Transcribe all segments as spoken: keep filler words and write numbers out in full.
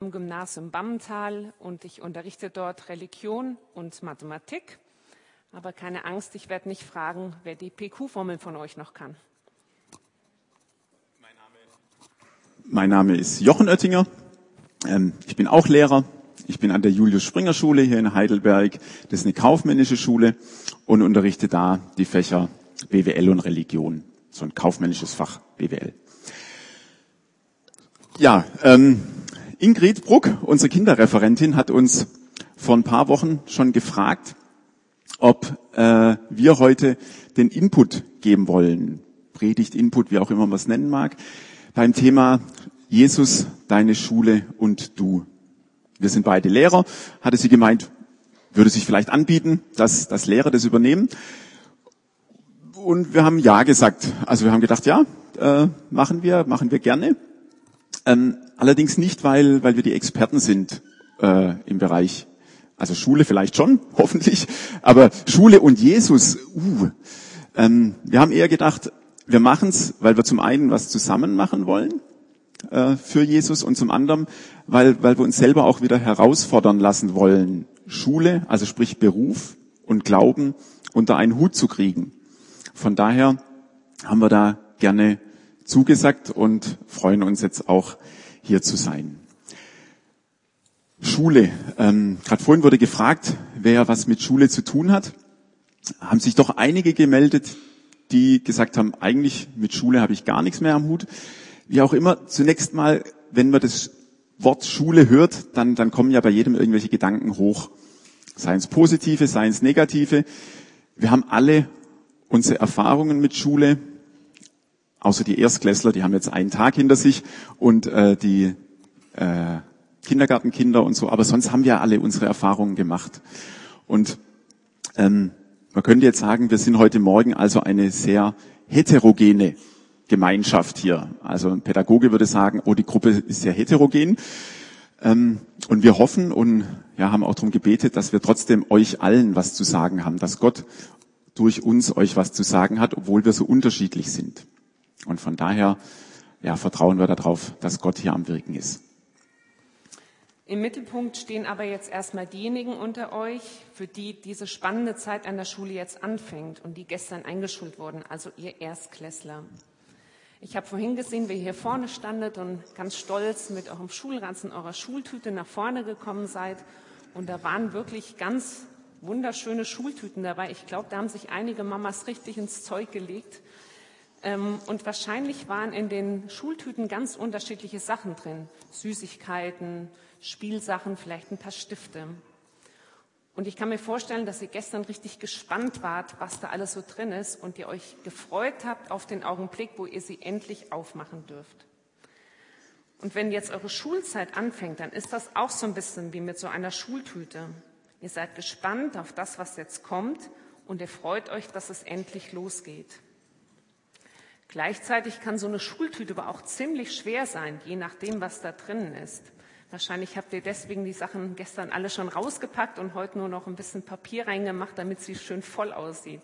am Gymnasium Bammental und ich unterrichte dort Religion und Mathematik. Aber keine Angst, ich werde nicht fragen, wer die P Q-Formel von euch noch kann. Mein Name ist Jochen Oettinger. Ich bin auch Lehrer. Ich bin an der Julius-Springer-Schule hier in Heidelberg. Das ist eine kaufmännische Schule und unterrichte da die Fächer B W L und Religion. So ein kaufmännisches Fach B W L. Ja, ähm, Ingrid Bruck, unsere Kinderreferentin, hat uns vor ein paar Wochen schon gefragt, ob äh, wir heute den Input geben wollen, Predigt, Input, wie auch immer man es nennen mag, beim Thema Jesus, deine Schule und du. Wir sind beide Lehrer, hatte sie gemeint, würde sich vielleicht anbieten, dass, dass Lehrer das übernehmen. Und wir haben ja gesagt. Also wir haben gedacht, ja, äh, machen wir, machen wir gerne. Ähm, allerdings nicht, weil, weil wir die Experten sind äh, im Bereich, also Schule vielleicht schon, hoffentlich, aber Schule und Jesus, uh, ähm, wir haben eher gedacht, wir machen es, weil wir zum einen was zusammen machen wollen äh, für Jesus und zum anderen, weil, weil wir uns selber auch wieder herausfordern lassen wollen, Schule, also sprich Beruf und Glauben unter einen Hut zu kriegen. Von daher haben wir da gerne zugesagt und freuen uns jetzt auch hier zu sein. Schule. Ähm, Gerade vorhin wurde gefragt, wer was mit Schule zu tun hat. Haben sich doch einige gemeldet, die gesagt haben, eigentlich mit Schule habe ich gar nichts mehr am Hut. Wie auch immer, zunächst mal, wenn man das Wort Schule hört, dann, dann kommen ja bei jedem irgendwelche Gedanken hoch. Seien es positive, seien es negative. Wir haben alle unsere Erfahrungen mit Schule, außer die Erstklässler, die haben jetzt einen Tag hinter sich und äh, die äh, Kindergartenkinder und so, aber sonst haben wir alle unsere Erfahrungen gemacht. Und ähm, man könnte jetzt sagen, wir sind heute Morgen also eine sehr heterogene Gemeinschaft hier. Also ein Pädagoge würde sagen, oh, die Gruppe ist sehr heterogen. Ähm, und wir hoffen und ja, haben auch darum gebetet, dass wir trotzdem euch allen was zu sagen haben, dass Gott durch uns euch was zu sagen hat, obwohl wir so unterschiedlich sind. Und von daher ja, vertrauen wir darauf, dass Gott hier am Wirken ist. Im Mittelpunkt stehen aber jetzt erstmal diejenigen unter euch, für die diese spannende Zeit an der Schule jetzt anfängt und die gestern eingeschult wurden, also ihr Erstklässler. Ich habe vorhin gesehen, wie ihr hier vorne standet und ganz stolz mit eurem Schulranzen, eurer Schultüte nach vorne gekommen seid. Und da waren wirklich ganz wunderschöne Schultüten dabei. Ich glaube, da haben sich einige Mamas richtig ins Zeug gelegt. Und wahrscheinlich waren in den Schultüten ganz unterschiedliche Sachen drin. Süßigkeiten, Spielsachen, vielleicht ein paar Stifte. Und ich kann mir vorstellen, dass ihr gestern richtig gespannt wart, was da alles so drin ist und ihr euch gefreut habt auf den Augenblick, wo ihr sie endlich aufmachen dürft. Und wenn jetzt eure Schulzeit anfängt, dann ist das auch so ein bisschen wie mit so einer Schultüte. Ihr seid gespannt auf das, was jetzt kommt und ihr freut euch, dass es endlich losgeht. Gleichzeitig kann so eine Schultüte aber auch ziemlich schwer sein, je nachdem, was da drinnen ist. Wahrscheinlich habt ihr deswegen die Sachen gestern alle schon rausgepackt und heute nur noch ein bisschen Papier reingemacht, damit sie schön voll aussieht.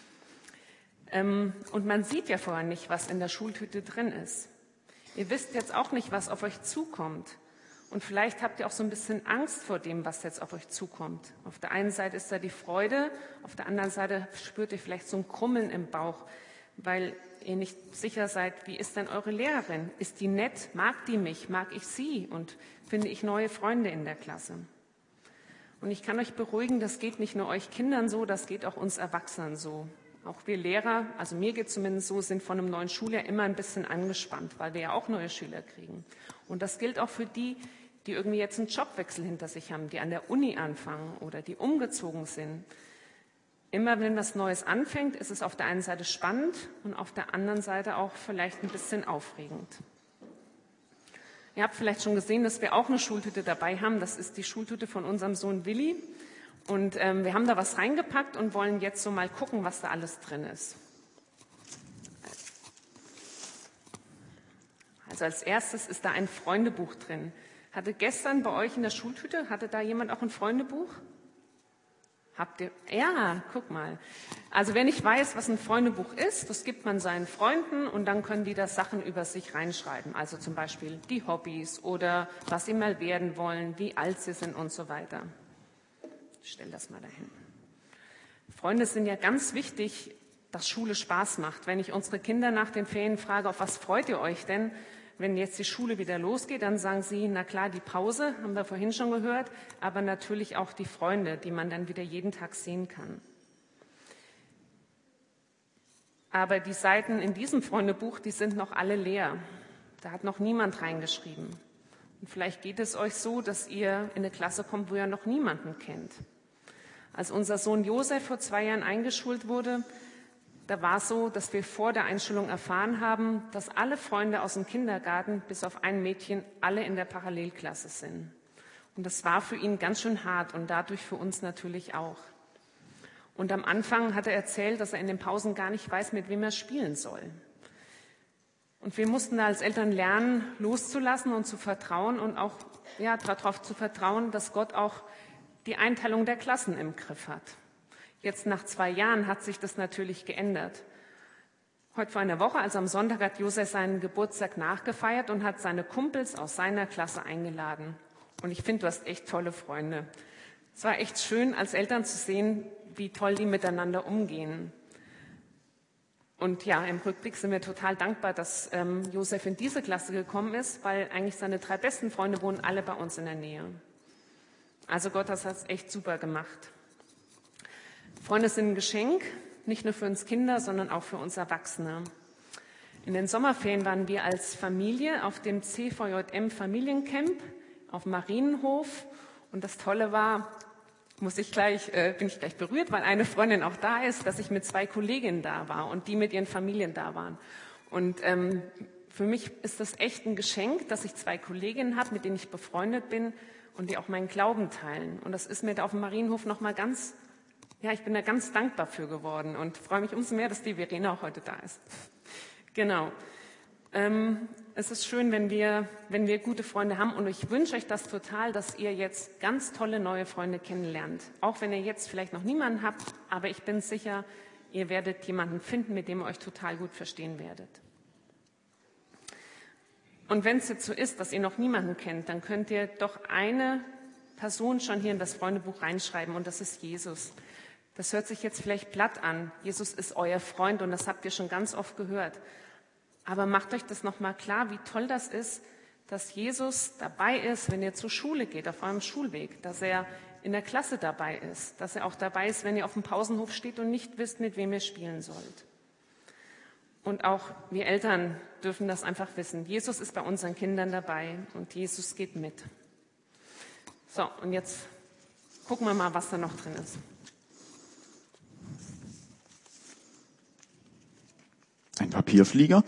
Und man sieht ja vorher nicht, was in der Schultüte drin ist. Ihr wisst jetzt auch nicht, was auf euch zukommt. Und vielleicht habt ihr auch so ein bisschen Angst vor dem, was jetzt auf euch zukommt. Auf der einen Seite ist da die Freude, auf der anderen Seite spürt ihr vielleicht so ein Krummeln im Bauch, weil ihr nicht sicher seid, wie ist denn eure Lehrerin? Ist die nett? Mag die mich? Mag ich sie? Und finde ich neue Freunde in der Klasse? Und ich kann euch beruhigen, das geht nicht nur euch Kindern so, das geht auch uns Erwachsenen so. Auch wir Lehrer, also mir geht es zumindest so, sind von einem neuen Schuljahr immer ein bisschen angespannt, weil wir ja auch neue Schüler kriegen. Und das gilt auch für die, die irgendwie jetzt einen Jobwechsel hinter sich haben, die an der Uni anfangen oder die umgezogen sind. Immer wenn was Neues anfängt, ist es auf der einen Seite spannend und auf der anderen Seite auch vielleicht ein bisschen aufregend. Ihr habt vielleicht schon gesehen, dass wir auch eine Schultüte dabei haben. Das ist die Schultüte von unserem Sohn Willi. Und ähm, wir haben da was reingepackt und wollen jetzt so mal gucken, was da alles drin ist. Also als erstes ist da ein Freundebuch drin. Hatte gestern bei euch in der Schultüte, hatte da jemand auch ein Freundebuch? Habt ihr, ja, guck mal. Also wer nicht weiß, was ein Freundebuch ist, das gibt man seinen Freunden und dann können die da Sachen über sich reinschreiben. Also zum Beispiel die Hobbys oder was sie mal werden wollen, wie alt sie sind und so weiter. Ich stell das mal dahin. Freunde sind ja ganz wichtig, dass Schule Spaß macht. Wenn ich unsere Kinder nach den Ferien frage, auf was freut ihr euch denn? Wenn jetzt die Schule wieder losgeht, dann sagen sie, na klar, die Pause, haben wir vorhin schon gehört, aber natürlich auch die Freunde, die man dann wieder jeden Tag sehen kann. Aber die Seiten in diesem Freundebuch, die sind noch alle leer. Da hat noch niemand reingeschrieben. Und vielleicht geht es euch so, dass ihr in eine Klasse kommt, wo ihr noch niemanden kennt. Als unser Sohn Josef vor zwei Jahren eingeschult wurde, da war es so, dass wir vor der Einschulung erfahren haben, dass alle Freunde aus dem Kindergarten, bis auf ein Mädchen, alle in der Parallelklasse sind. Und das war für ihn ganz schön hart und dadurch für uns natürlich auch. Und am Anfang hat er erzählt, dass er in den Pausen gar nicht weiß, mit wem er spielen soll. Und wir mussten da als Eltern lernen, loszulassen und zu vertrauen und auch ja, darauf zu vertrauen, dass Gott auch die Einteilung der Klassen im Griff hat. Jetzt nach zwei Jahren hat sich das natürlich geändert. Heute vor einer Woche, also am Sonntag, hat Josef seinen Geburtstag nachgefeiert und hat seine Kumpels aus seiner Klasse eingeladen. Und ich finde, du hast echt tolle Freunde. Es war echt schön, als Eltern zu sehen, wie toll die miteinander umgehen. Und ja, im Rückblick sind wir total dankbar, dass ähm, Josef in diese Klasse gekommen ist, weil eigentlich seine drei besten Freunde wohnen alle bei uns in der Nähe. Also Gott hat das echt super gemacht. Freunde sind ein Geschenk, nicht nur für uns Kinder, sondern auch für uns Erwachsene. In den Sommerferien waren wir als Familie auf dem C V J M Familiencamp auf dem Marienhof. Und das Tolle war, muss ich gleich, äh, bin ich gleich berührt, weil eine Freundin auch da ist, dass ich mit zwei Kolleginnen da war und die mit ihren Familien da waren. Und ähm, für mich ist das echt ein Geschenk, dass ich zwei Kolleginnen habe, mit denen ich befreundet bin und die auch meinen Glauben teilen. Und das ist mir da auf dem Marienhof nochmal ganz, ja, ich bin da ganz dankbar für geworden und freue mich umso mehr, dass die Verena auch heute da ist. Genau. Ähm, es ist schön, wenn wir, wenn wir gute Freunde haben und ich wünsche euch das total, dass ihr jetzt ganz tolle neue Freunde kennenlernt. Auch wenn ihr jetzt vielleicht noch niemanden habt, aber ich bin sicher, ihr werdet jemanden finden, mit dem ihr euch total gut verstehen werdet. Und wenn es jetzt so ist, dass ihr noch niemanden kennt, dann könnt ihr doch eine Person schon hier in das Freundebuch reinschreiben und das ist Jesus. Das hört sich jetzt vielleicht platt an. Jesus ist euer Freund und das habt ihr schon ganz oft gehört. Aber macht euch das nochmal klar, wie toll das ist, dass Jesus dabei ist, wenn ihr zur Schule geht, auf eurem Schulweg, dass er in der Klasse dabei ist, dass er auch dabei ist, wenn ihr auf dem Pausenhof steht und nicht wisst, mit wem ihr spielen sollt. Und auch wir Eltern dürfen das einfach wissen. Jesus ist bei unseren Kindern dabei und Jesus geht mit. So, und jetzt gucken wir mal, was da noch drin ist. Ein Papierflieger,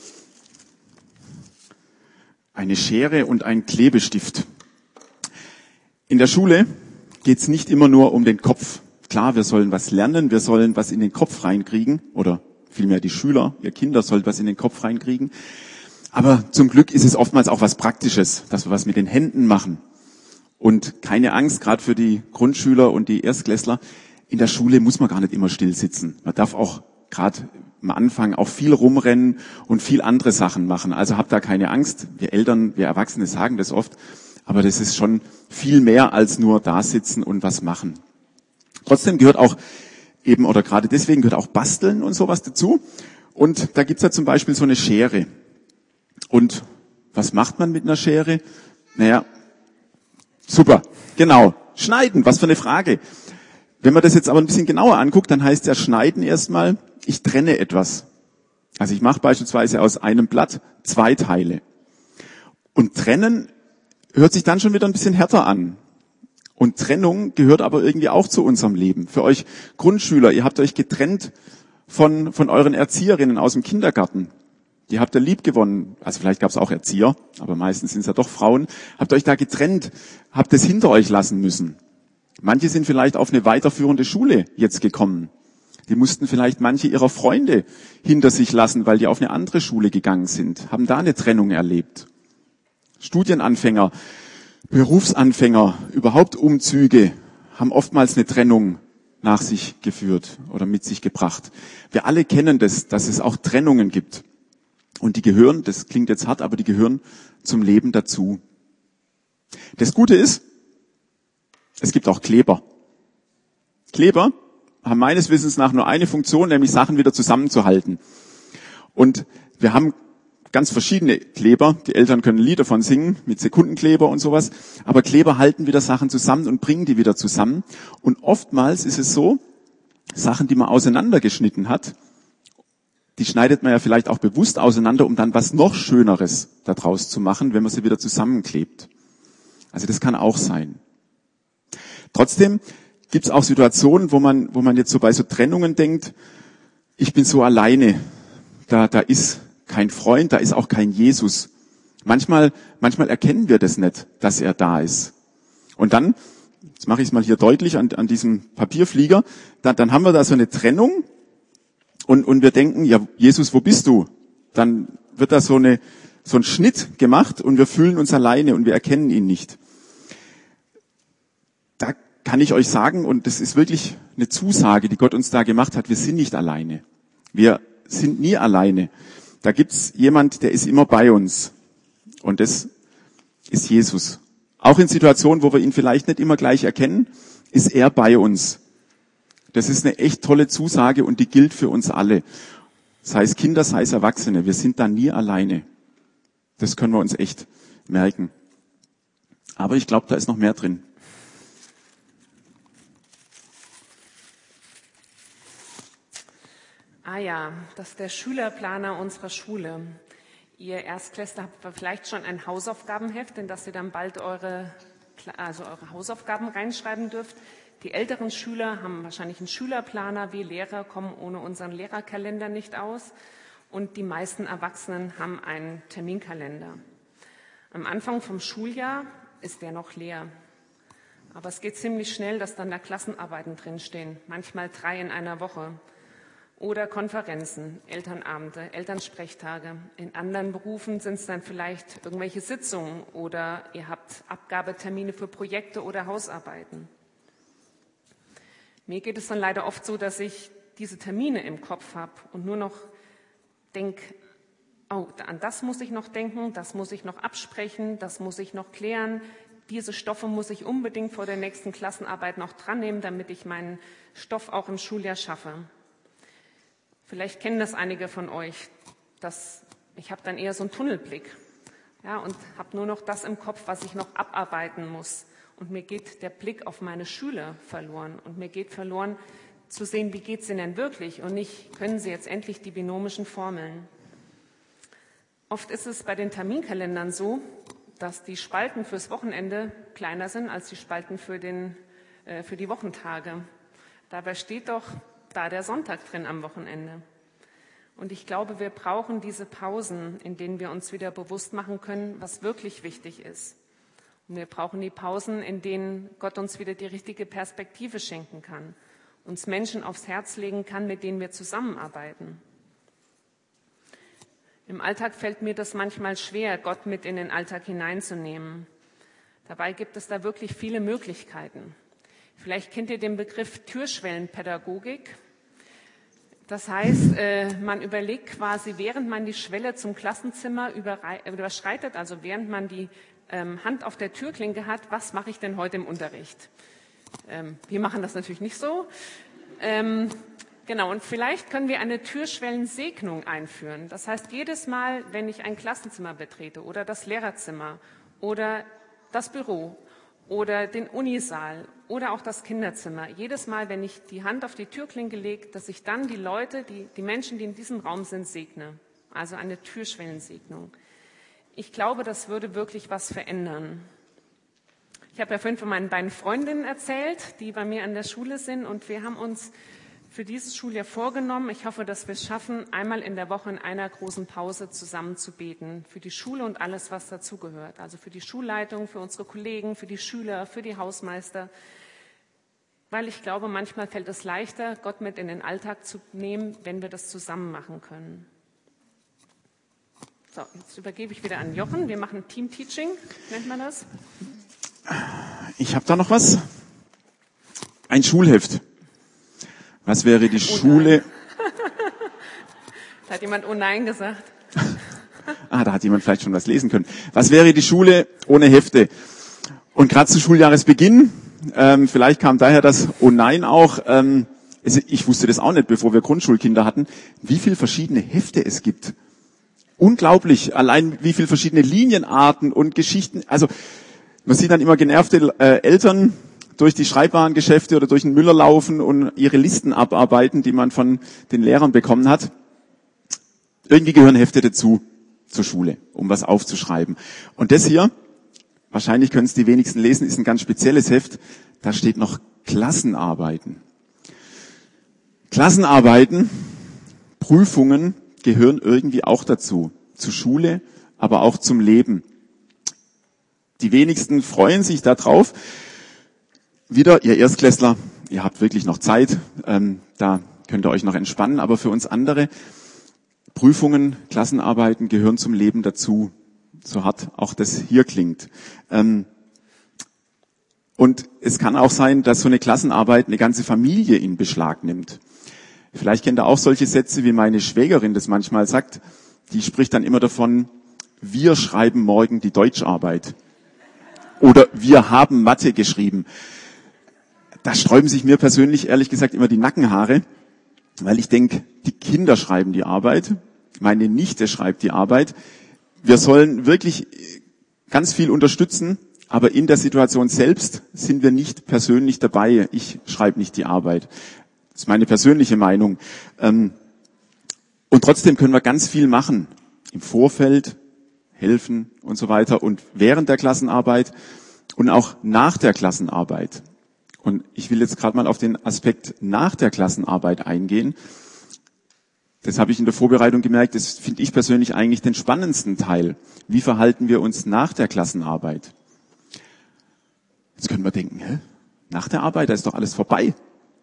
eine Schere und ein Klebestift. In der Schule geht es nicht immer nur um den Kopf. Klar, wir sollen was lernen, wir sollen was in den Kopf reinkriegen oder vielmehr die Schüler, ihr Kinder sollen was in den Kopf reinkriegen. Aber zum Glück ist es oftmals auch was Praktisches, dass wir was mit den Händen machen. Und keine Angst, gerade für die Grundschüler und die Erstklässler, in der Schule muss man gar nicht immer still sitzen. Man darf auch gerade am Anfang auch viel rumrennen und viel andere Sachen machen. Also habt da keine Angst. Wir Eltern, wir Erwachsene sagen das oft, aber das ist schon viel mehr als nur da sitzen und was machen. Trotzdem gehört auch eben, oder gerade deswegen gehört auch Basteln und sowas dazu. Und da gibt's ja zum Beispiel so eine Schere. Und was macht man mit einer Schere? Naja, super, genau, schneiden, was für eine Frage. Wenn man das jetzt aber ein bisschen genauer anguckt, dann heißt ja schneiden erstmal, ich trenne etwas. Also ich mache beispielsweise aus einem Blatt zwei Teile. Und trennen hört sich dann schon wieder ein bisschen härter an. Und Trennung gehört aber irgendwie auch zu unserem Leben. Für euch Grundschüler, ihr habt euch getrennt von, von euren Erzieherinnen aus dem Kindergarten. Die habt ihr lieb gewonnen. Also vielleicht gab es auch Erzieher, aber meistens sind es ja doch Frauen. Habt euch da getrennt, habt es hinter euch lassen müssen. Manche sind vielleicht auf eine weiterführende Schule jetzt gekommen. Die mussten vielleicht manche ihrer Freunde hinter sich lassen, weil die auf eine andere Schule gegangen sind, haben da eine Trennung erlebt. Studienanfänger, Berufsanfänger, überhaupt Umzüge, haben oftmals eine Trennung nach sich geführt oder mit sich gebracht. Wir alle kennen das, dass es auch Trennungen gibt. Und die gehören, das klingt jetzt hart, aber die gehören zum Leben dazu. Das Gute ist, es gibt auch Kleber. Kleber haben meines Wissens nach nur eine Funktion, nämlich Sachen wieder zusammenzuhalten. Und wir haben ganz verschiedene Kleber. Die Eltern können Lieder davon singen, mit Sekundenkleber und sowas. Aber Kleber halten wieder Sachen zusammen und bringen die wieder zusammen. Und oftmals ist es so, Sachen, die man auseinandergeschnitten hat, die schneidet man ja vielleicht auch bewusst auseinander, um dann was noch Schöneres daraus zu machen, wenn man sie wieder zusammenklebt. Also das kann auch sein. Trotzdem gibt es auch Situationen, wo man, wo man jetzt so bei so Trennungen denkt, ich bin so alleine, da, da ist kein Freund, da ist auch kein Jesus. Manchmal, manchmal erkennen wir das nicht, dass er da ist. Und dann, jetzt mache ich es mal hier deutlich an, an diesem Papierflieger, dann, dann haben wir da so eine Trennung und, und wir denken, ja, Jesus, wo bist du? Dann wird da so eine, so ein Schnitt gemacht und wir fühlen uns alleine und wir erkennen ihn nicht. Da kann ich euch sagen, und das ist wirklich eine Zusage, die Gott uns da gemacht hat, wir sind nicht alleine. Wir sind nie alleine. Da gibt's jemand, der ist immer bei uns. Und das ist Jesus. Auch in Situationen, wo wir ihn vielleicht nicht immer gleich erkennen, ist er bei uns. Das ist eine echt tolle Zusage und die gilt für uns alle. Sei es Kinder, sei es Erwachsene. Wir sind da nie alleine. Das können wir uns echt merken. Aber ich glaube, da ist noch mehr drin. Ah ja, das ist der Schülerplaner unserer Schule. Ihr Erstklässler habt vielleicht schon ein Hausaufgabenheft, in das ihr dann bald eure, also eure Hausaufgaben reinschreiben dürft. Die älteren Schüler haben wahrscheinlich einen Schülerplaner. Wir Lehrer kommen ohne unseren Lehrerkalender nicht aus. Und die meisten Erwachsenen haben einen Terminkalender. Am Anfang vom Schuljahr ist der noch leer. Aber es geht ziemlich schnell, dass dann da Klassenarbeiten drinstehen, manchmal drei in einer Woche. Oder Konferenzen, Elternabende, Elternsprechtage. In anderen Berufen sind es dann vielleicht irgendwelche Sitzungen oder ihr habt Abgabetermine für Projekte oder Hausarbeiten. Mir geht es dann leider oft so, dass ich diese Termine im Kopf habe und nur noch denke, oh, an das muss ich noch denken, das muss ich noch absprechen, das muss ich noch klären. Diese Stoffe muss ich unbedingt vor der nächsten Klassenarbeit noch dran nehmen, damit ich meinen Stoff auch im Schuljahr schaffe. Vielleicht kennen das einige von euch. Das, ich habe dann eher so einen Tunnelblick, ja, und habe nur noch das im Kopf, was ich noch abarbeiten muss. Und mir geht der Blick auf meine Schüler verloren. Und mir geht verloren, zu sehen, wie geht es ihnen denn wirklich und nicht, können sie jetzt endlich die binomischen Formeln. Oft ist es bei den Terminkalendern so, dass die Spalten fürs Wochenende kleiner sind als die Spalten für, den, äh, für die Wochentage. Dabei steht doch da der Sonntag drin am Wochenende. Und ich glaube, wir brauchen diese Pausen, in denen wir uns wieder bewusst machen können, was wirklich wichtig ist. Und wir brauchen die Pausen, in denen Gott uns wieder die richtige Perspektive schenken kann, uns Menschen aufs Herz legen kann, mit denen wir zusammenarbeiten. Im Alltag fällt mir das manchmal schwer, Gott mit in den Alltag hineinzunehmen. Dabei gibt es da wirklich viele Möglichkeiten. Vielleicht kennt ihr den Begriff Türschwellenpädagogik. Das heißt, man überlegt quasi, während man die Schwelle zum Klassenzimmer überschreitet, also während man die Hand auf der Türklinke hat, was mache ich denn heute im Unterricht? Wir machen das natürlich nicht so. Genau, und vielleicht können wir eine Türschwellensegnung einführen. Das heißt, jedes Mal, wenn ich ein Klassenzimmer betrete oder das Lehrerzimmer oder das Büro oder den Unisaal oder auch das Kinderzimmer. Jedes Mal, wenn ich die Hand auf die Türklinke lege, dass ich dann die Leute, die, die Menschen, die in diesem Raum sind, segne. Also eine Türschwellensegnung. Ich glaube, das würde wirklich was verändern. Ich habe ja vorhin von meinen beiden Freundinnen erzählt, die bei mir an der Schule sind. Und wir haben uns für dieses Schuljahr vorgenommen, ich hoffe, dass wir es schaffen, einmal in der Woche in einer großen Pause zusammen zu beten. Für die Schule und alles, was dazugehört. Also für die Schulleitung, für unsere Kollegen, für die Schüler, für die Hausmeister. Weil ich glaube, manchmal fällt es leichter, Gott mit in den Alltag zu nehmen, wenn wir das zusammen machen können. So, jetzt übergebe ich wieder an Jochen. Wir machen Team-Teaching, nennt man das. Ich habe da noch was. Ein Schulheft. Was wäre die Oh Schule... Da hat jemand oh nein gesagt. Ah, da hat jemand vielleicht schon was lesen können. Was wäre die Schule ohne Hefte? Und gerade zu Schuljahresbeginn, ähm, vielleicht kam daher das oh nein auch, ähm, also ich wusste das auch nicht, bevor wir Grundschulkinder hatten, wie viel verschiedene Hefte es gibt. Unglaublich, allein wie viel verschiedene Linienarten und Geschichten. Also man sieht dann immer genervte äh, Eltern durch die Schreibwarengeschäfte oder durch den Müller laufen und ihre Listen abarbeiten, die man von den Lehrern bekommen hat. Irgendwie gehören Hefte dazu, zur Schule, um was aufzuschreiben. Und das hier, wahrscheinlich können es die wenigsten lesen, ist ein ganz spezielles Heft. Da steht noch Klassenarbeiten. Klassenarbeiten, Prüfungen gehören irgendwie auch dazu. Zur Schule, aber auch zum Leben. Die wenigsten freuen sich da drauf. Wieder, ihr Erstklässler, ihr habt wirklich noch Zeit. Ähm, da könnt ihr euch noch entspannen. Aber für uns andere, Prüfungen, Klassenarbeiten gehören zum Leben dazu, so hart auch das hier klingt. Ähm, und es kann auch sein, dass so eine Klassenarbeit eine ganze Familie in Beschlag nimmt. Vielleicht kennt ihr auch solche Sätze, wie meine Schwägerin das manchmal sagt. Die spricht dann immer davon, wir schreiben morgen die Deutscharbeit. Oder wir haben Mathe geschrieben. Da sträuben sich mir persönlich ehrlich gesagt immer die Nackenhaare. Weil ich denke, die Kinder schreiben die Arbeit, meine Nichte schreibt die Arbeit. Wir sollen wirklich ganz viel unterstützen, aber in der Situation selbst sind wir nicht persönlich dabei. Ich schreibe nicht die Arbeit. Das ist meine persönliche Meinung. Und trotzdem können wir ganz viel machen. Im Vorfeld, helfen und so weiter und während der Klassenarbeit und auch nach der Klassenarbeit. Und ich will jetzt gerade mal auf den Aspekt nach der Klassenarbeit eingehen. Das habe ich in der Vorbereitung gemerkt, das finde ich persönlich eigentlich den spannendsten Teil. Wie verhalten wir uns nach der Klassenarbeit? Jetzt können wir denken, hä? Nach der Arbeit, da ist doch alles vorbei.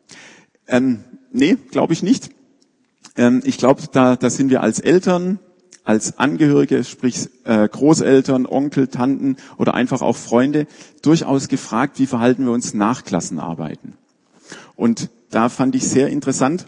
Ähm, nee, glaube ich nicht. Ähm, ich glaube, da, da sind wir als Eltern, als Angehörige, sprich äh, Großeltern, Onkel, Tanten oder einfach auch Freunde, durchaus gefragt, wie verhalten wir uns nach Klassenarbeiten. Und da fand ich sehr interessant,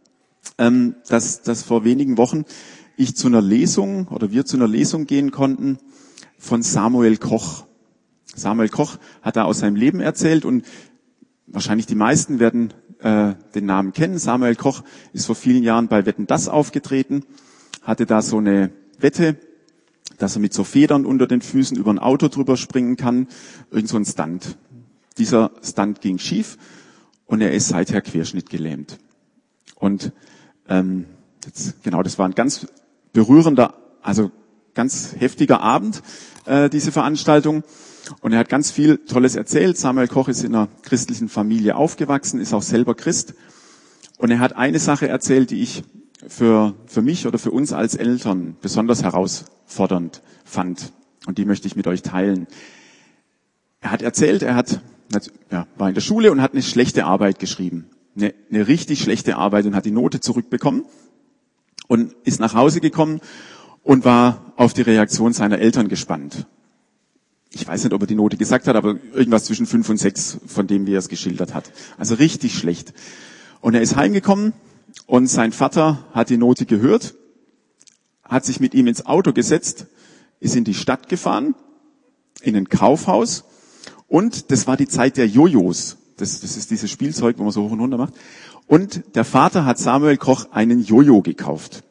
ähm, dass, dass vor wenigen Wochen ich zu einer Lesung oder wir zu einer Lesung gehen konnten von Samuel Koch. Samuel Koch hat da aus seinem Leben erzählt und wahrscheinlich die meisten werden äh, den Namen kennen. Samuel Koch ist vor vielen Jahren bei Wetten, dass aufgetreten, hatte da so eine Wette, dass er mit so Federn unter den Füßen über ein Auto drüber springen kann. Irgend so ein Stunt. Dieser Stunt ging schief und er ist seither querschnittgelähmt. Und ähm, jetzt, genau, das war ein ganz berührender, also ganz heftiger Abend, äh, diese Veranstaltung. Und er hat ganz viel Tolles erzählt. Samuel Koch ist in einer christlichen Familie aufgewachsen, ist auch selber Christ. Und er hat eine Sache erzählt, die ich für, für mich oder für uns als Eltern besonders herausfordernd fand. Und die möchte ich mit euch teilen. Er hat erzählt, er hat, ja, war in der Schule und hat eine schlechte Arbeit geschrieben. Eine, eine richtig schlechte Arbeit und hat die Note zurückbekommen und ist nach Hause gekommen und war auf die Reaktion seiner Eltern gespannt. Ich weiß nicht, ob er die Note gesagt hat, aber irgendwas zwischen fünf und sechs, von dem, wie er es geschildert hat. Also richtig schlecht. Und er ist heimgekommen und sein Vater hat die Note gehört, hat sich mit ihm ins Auto gesetzt, ist in die Stadt gefahren, in ein Kaufhaus. Und das war die Zeit der Jojos. Das, das ist dieses Spielzeug, wo man so hoch und runter macht. Und der Vater hat Samuel Koch einen Jojo gekauft.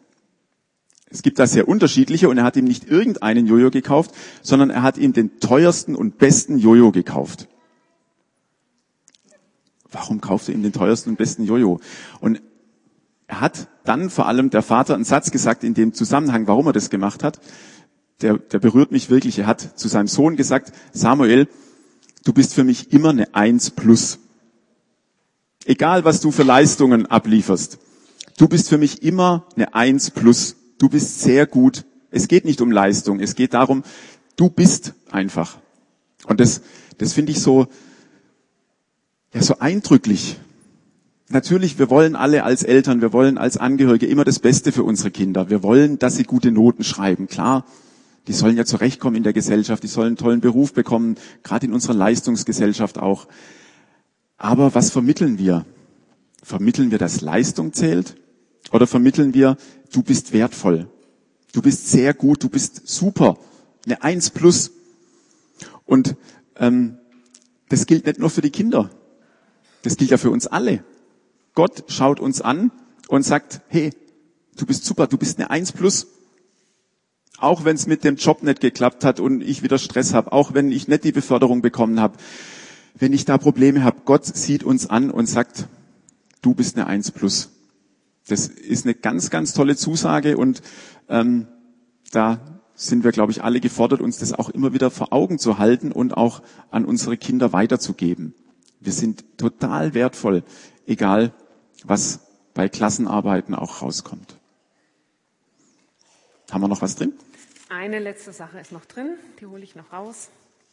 Es gibt da sehr unterschiedliche und er hat ihm nicht irgendeinen Jojo gekauft, sondern er hat ihm den teuersten und besten Jojo gekauft. Warum kauft er ihm den teuersten und besten Jojo? Und er hat dann vor allem der Vater einen Satz gesagt in dem Zusammenhang, warum er das gemacht hat. Der, der berührt mich wirklich. Er hat zu seinem Sohn gesagt, Samuel, du bist für mich immer eine Eins plus. Egal, was du für Leistungen ablieferst. Du bist für mich immer eine Eins plus. Du bist sehr gut. Es geht nicht um Leistung. Es geht darum, du bist einfach. Und das, das finde ich so, ja, so eindrücklich. Natürlich, wir wollen alle als Eltern, wir wollen als Angehörige immer das Beste für unsere Kinder. Wir wollen, dass sie gute Noten schreiben. Klar, die sollen ja zurechtkommen in der Gesellschaft, die sollen einen tollen Beruf bekommen, gerade in unserer Leistungsgesellschaft auch. Aber was vermitteln wir? Vermitteln wir, dass Leistung zählt? Oder vermitteln wir, du bist wertvoll, du bist sehr gut, du bist super, eine Eins plus. Und ähm, das gilt nicht nur für die Kinder, das gilt ja für uns alle. Gott schaut uns an und sagt, hey, du bist super, du bist eine Eins plus. Auch wenn es mit dem Job nicht geklappt hat und ich wieder Stress habe, auch wenn ich nicht die Beförderung bekommen habe, wenn ich da Probleme habe, Gott sieht uns an und sagt, du bist eine Eins plus. Das ist eine ganz, ganz tolle Zusage und ähm, da sind wir, glaube ich, alle gefordert, uns das auch immer wieder vor Augen zu halten und auch an unsere Kinder weiterzugeben. Wir sind total wertvoll, egal was bei Klassenarbeiten auch rauskommt. Haben wir noch was drin? Eine letzte Sache ist noch drin, die hole ich noch raus.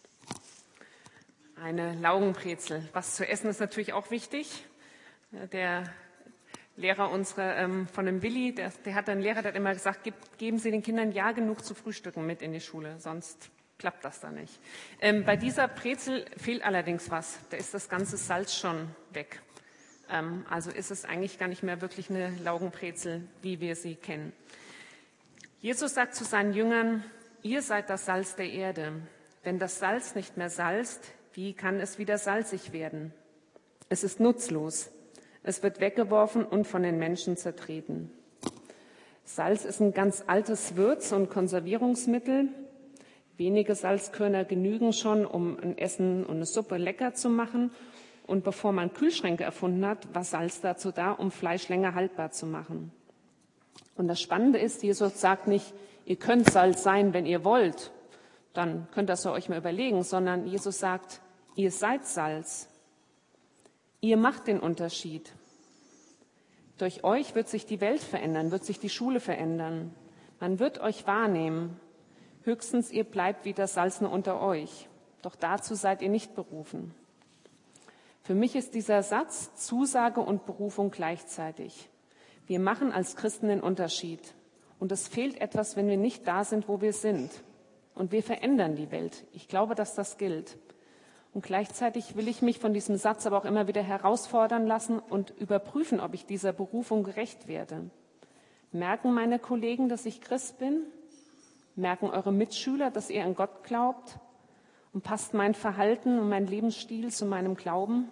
Eine Laugenbrezel. Was zu essen ist natürlich auch wichtig. Der Lehrer unsere, ähm, von dem Willi, der, der hat einen Lehrer, der hat immer gesagt, gib, geben Sie den Kindern ja genug zu frühstücken mit in die Schule, sonst klappt das da nicht. Ähm, bei dieser Brezel fehlt allerdings was. Da ist das ganze Salz schon weg. Ähm, also ist es eigentlich gar nicht mehr wirklich eine Laugenbrezel, wie wir sie kennen. Jesus sagt zu seinen Jüngern, ihr seid das Salz der Erde. Wenn das Salz nicht mehr salzt, wie kann es wieder salzig werden? Es ist nutzlos. Es wird weggeworfen und von den Menschen zertreten. Salz ist ein ganz altes Würz- und Konservierungsmittel. Wenige Salzkörner genügen schon, um ein Essen und eine Suppe lecker zu machen. Und bevor man Kühlschränke erfunden hat, war Salz dazu da, um Fleisch länger haltbar zu machen. Und das Spannende ist, Jesus sagt nicht, ihr könnt Salz sein, wenn ihr wollt, dann könnt ihr das euch mal überlegen, sondern Jesus sagt, ihr seid Salz. Ihr macht den Unterschied. Durch euch wird sich die Welt verändern, wird sich die Schule verändern. Man wird euch wahrnehmen. Höchstens ihr bleibt wie das Salz nur unter euch. Doch dazu seid ihr nicht berufen. Für mich ist dieser Satz Zusage und Berufung gleichzeitig. Wir machen als Christen den Unterschied. Und es fehlt etwas, wenn wir nicht da sind, wo wir sind. Und wir verändern die Welt. Ich glaube, dass das gilt. Und gleichzeitig will ich mich von diesem Satz aber auch immer wieder herausfordern lassen und überprüfen, ob ich dieser Berufung gerecht werde. Merken meine Kollegen, dass ich Christ bin? Merken eure Mitschüler, dass ihr an Gott glaubt? Und passt mein Verhalten und mein Lebensstil zu meinem Glauben?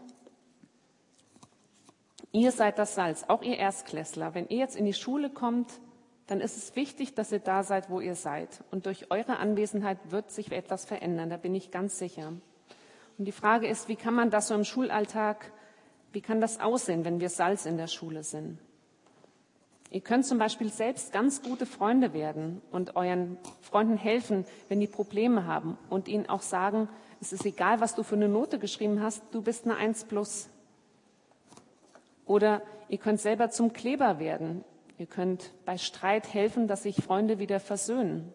Ihr seid das Salz, auch ihr Erstklässler. Wenn ihr jetzt in die Schule kommt, dann ist es wichtig, dass ihr da seid, wo ihr seid. Und durch eure Anwesenheit wird sich etwas verändern, da bin ich ganz sicher. Und die Frage ist, wie kann man das so im Schulalltag, wie kann das aussehen, wenn wir Salz in der Schule sind? Ihr könnt zum Beispiel selbst ganz gute Freunde werden und euren Freunden helfen, wenn die Probleme haben und ihnen auch sagen, es ist egal, was du für eine Note geschrieben hast, du bist eine Eins plus. Oder ihr könnt selber zum Kleber werden. Ihr könnt bei Streit helfen, dass sich Freunde wieder versöhnen.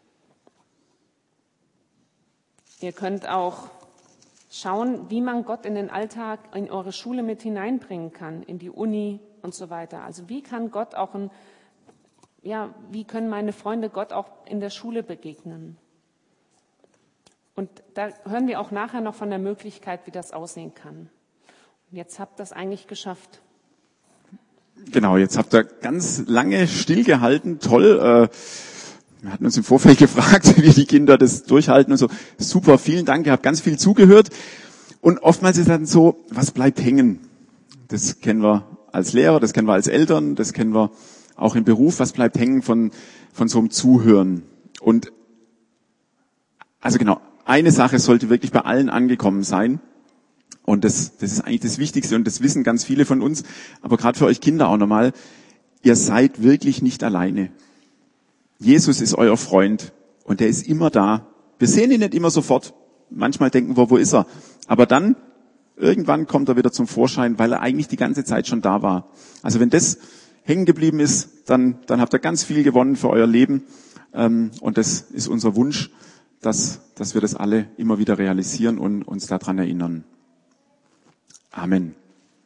Ihr könnt auch schauen, wie man Gott in den Alltag, in eure Schule mit hineinbringen kann, in die Uni und so weiter. Also wie kann Gott auch, ein, ja, wie können meine Freunde Gott auch in der Schule begegnen? Und da hören wir auch nachher noch von der Möglichkeit, wie das aussehen kann. Und jetzt habt ihr das eigentlich geschafft. Genau, jetzt habt ihr ganz lange stillgehalten, toll. Äh, wir hatten uns im Vorfeld gefragt, wie die Kinder das durchhalten und so. Super, vielen Dank, ihr habt ganz viel zugehört. Und oftmals ist dann so, was bleibt hängen? Das kennen wir als Lehrer, das kennen wir als Eltern, das kennen wir auch im Beruf. Was bleibt hängen von, von so einem Zuhören? Und also genau, eine Sache sollte wirklich bei allen angekommen sein. Und das, das ist eigentlich das Wichtigste und das wissen ganz viele von uns. Aber gerade für euch Kinder auch nochmal, ihr seid wirklich nicht alleine. Jesus ist euer Freund und der ist immer da. Wir sehen ihn nicht immer sofort. Manchmal denken wir, wo ist er? Aber dann, irgendwann kommt er wieder zum Vorschein, weil er eigentlich die ganze Zeit schon da war. Also wenn das hängen geblieben ist, dann, dann habt ihr ganz viel gewonnen für euer Leben. Und das ist unser Wunsch, dass, dass wir das alle immer wieder realisieren und uns daran erinnern. Amen.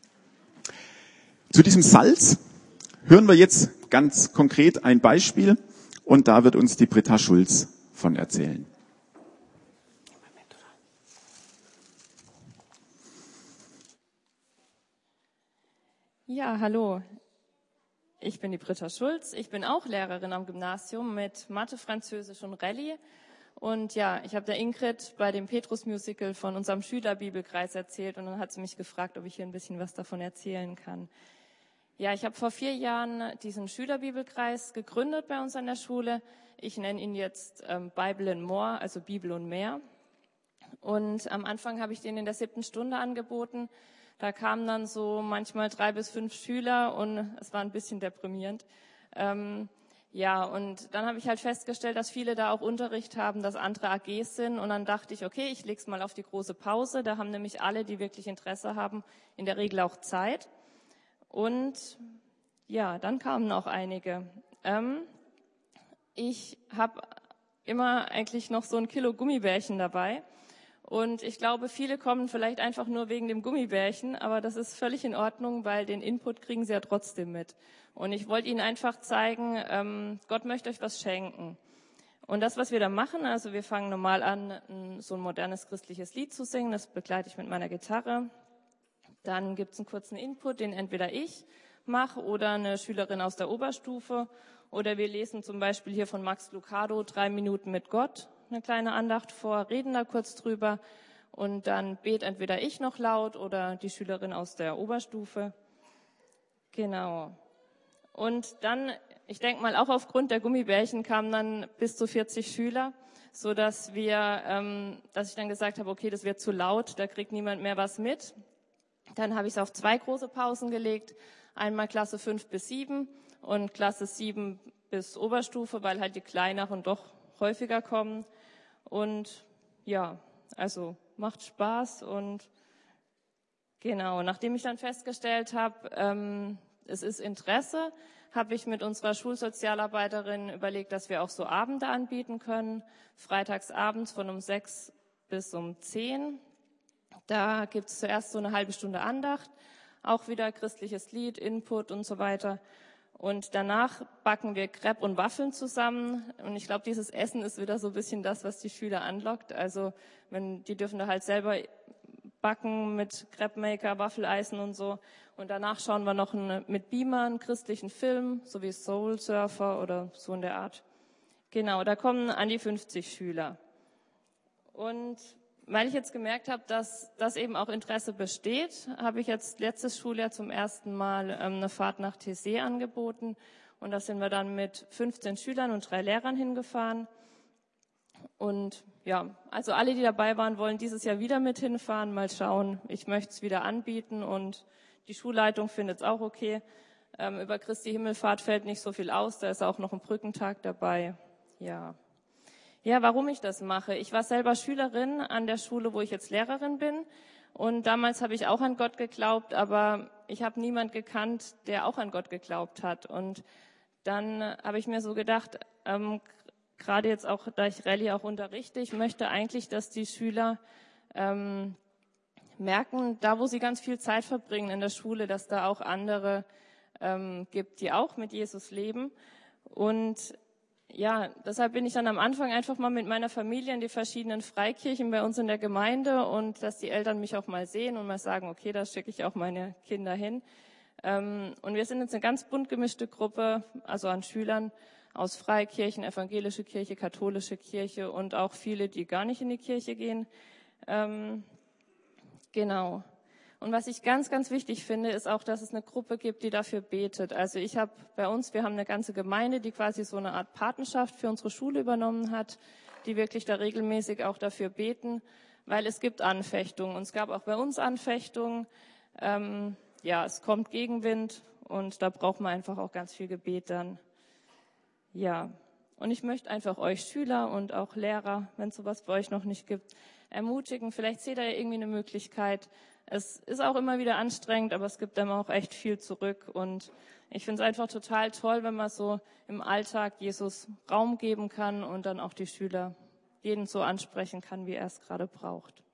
Zu diesem Salz hören wir jetzt ganz konkret ein Beispiel und da wird uns die Britta Schulz von erzählen. Ja, hallo. Ich bin die Britta Schulz. Ich bin auch Lehrerin am Gymnasium mit Mathe, Französisch und Rallye. Und ja, ich habe der Ingrid bei dem Petrus-Musical von unserem Schülerbibelkreis erzählt und dann hat sie mich gefragt, ob ich hier ein bisschen was davon erzählen kann. Ja, ich habe vor vier Jahren diesen Schülerbibelkreis gegründet bei uns an der Schule. Ich nenne ihn jetzt ähm, Bible and More, also Bibel und mehr. Und am Anfang habe ich den in der siebten Stunde angeboten. Da kamen dann so manchmal drei bis fünf Schüler und es war ein bisschen deprimierend. Ähm, ja, und dann habe ich halt festgestellt, dass viele da auch Unterricht haben, dass andere A Gs sind. Und dann dachte ich, okay, ich leg's mal auf die große Pause. Da haben nämlich alle, die wirklich Interesse haben, in der Regel auch Zeit. Und ja, dann kamen auch einige. Ähm, ich habe immer eigentlich noch so ein Kilo Gummibärchen dabei. Und ich glaube, viele kommen vielleicht einfach nur wegen dem Gummibärchen, aber das ist völlig in Ordnung, weil den Input kriegen sie ja trotzdem mit. Und ich wollte Ihnen einfach zeigen, ähm, Gott möchte euch was schenken. Und das, was wir da machen, also wir fangen normal an, so ein modernes christliches Lied zu singen, das begleite ich mit meiner Gitarre. Dann gibt es einen kurzen Input, den entweder ich mache oder eine Schülerin aus der Oberstufe. Oder wir lesen zum Beispiel hier von Max Lucado drei Minuten mit Gott, eine kleine Andacht vor, reden da kurz drüber. Und dann bet entweder ich noch laut oder die Schülerin aus der Oberstufe. Genau. Und dann, ich denke mal, auch aufgrund der Gummibärchen kamen dann bis zu vierzig Schüler, so dass wir, ähm, dass ich dann gesagt habe, okay, das wird zu laut, da kriegt niemand mehr was mit. Dann habe ich es auf zwei große Pausen gelegt, einmal Klasse fünf bis sieben und Klasse sieben bis Oberstufe, weil halt die kleineren doch häufiger kommen. Und ja, also macht Spaß und genau, nachdem ich dann festgestellt habe, ähm, es ist Interesse, habe ich mit unserer Schulsozialarbeiterin überlegt, dass wir auch so Abende anbieten können, freitags abends von um sechs bis um zehn. Da gibt es zuerst so eine halbe Stunde Andacht, auch wieder christliches Lied, Input und so weiter. Und danach backen wir Crepe und Waffeln zusammen. Und ich glaube, dieses Essen ist wieder so ein bisschen das, was die Schüler anlockt. Also wenn die dürfen da halt selber backen mit Crepe-Maker, Waffeleisen und so. Und danach schauen wir noch einen, mit Beamer einen christlichen Film, so wie Soul Surfer oder so in der Art. Genau, da kommen an die fünfzig Schüler. Und weil ich jetzt gemerkt habe, dass das eben auch Interesse besteht, habe ich jetzt letztes Schuljahr zum ersten Mal ähm, eine Fahrt nach Tessé angeboten. Und da sind wir dann mit fünfzehn Schülern und drei Lehrern hingefahren. Und ja, also alle, die dabei waren, wollen dieses Jahr wieder mit hinfahren. Mal schauen, ich möchte es wieder anbieten und die Schulleitung findet es auch okay. Ähm, über Christi Himmelfahrt fällt nicht so viel aus, da ist auch noch ein Brückentag dabei. Ja. Ja, warum ich das mache. Ich war selber Schülerin an der Schule, wo ich jetzt Lehrerin bin. Und damals habe ich auch an Gott geglaubt, aber ich habe niemand gekannt, der auch an Gott geglaubt hat. Und dann habe ich mir so gedacht, ähm, gerade jetzt auch, da ich Rallye auch unterrichte, ich möchte eigentlich, dass die Schüler ähm, merken, da wo sie ganz viel Zeit verbringen in der Schule, dass da auch andere ähm, gibt, die auch mit Jesus leben. Und ja, deshalb bin ich dann am Anfang einfach mal mit meiner Familie in die verschiedenen Freikirchen bei uns in der Gemeinde und dass die Eltern mich auch mal sehen und mal sagen, okay, da schicke ich auch meine Kinder hin. Ähm, und wir sind jetzt eine ganz bunt gemischte Gruppe, also an Schülern aus Freikirchen, evangelische Kirche, katholische Kirche und auch viele, die gar nicht in die Kirche gehen. Ähm, genau. Und was ich ganz, ganz wichtig finde, ist auch, dass es eine Gruppe gibt, die dafür betet. Also ich habe bei uns, wir haben eine ganze Gemeinde, die quasi so eine Art Patenschaft für unsere Schule übernommen hat, die wirklich da regelmäßig auch dafür beten, weil es gibt Anfechtungen. Und es gab auch bei uns Anfechtungen. Ähm, ja, es kommt Gegenwind und da braucht man einfach auch ganz viel Gebet dann. Ja, und ich möchte einfach euch Schüler und auch Lehrer, wenn es sowas bei euch noch nicht gibt, ermutigen. Vielleicht seht ihr irgendwie eine Möglichkeit. Es ist auch immer wieder anstrengend, aber es gibt einem auch echt viel zurück. Und ich finde es einfach total toll, wenn man so im Alltag Jesus Raum geben kann und dann auch die Schüler jeden so ansprechen kann, wie er es gerade braucht.